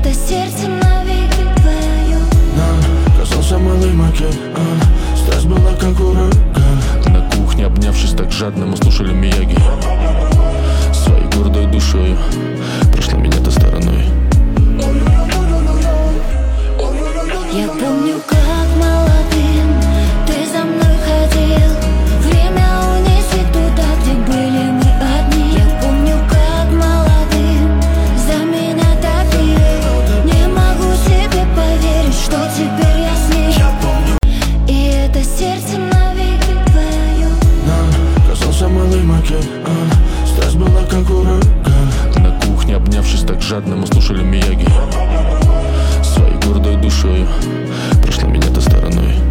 это сердце навеки твое. Нам казался малый макет, страсть была как ураган. На кухне, обнявшись так жадно, мы слушали Мияги. Своей гордой душою прошла меня-то стороной. Я помню, как молодым ты за мной ходил. Время унеси туда, где были мы одни. Я помню, как молодым за меня топил. Не могу себе поверить, что теперь я с ней. Я помню. И это сердце навеки твое. Нам казался малый макет, страсть была как ураган. На кухне, обнявшись так жадно, мы слушали Мияги. Своей гордой душою прошла меня-то стороной.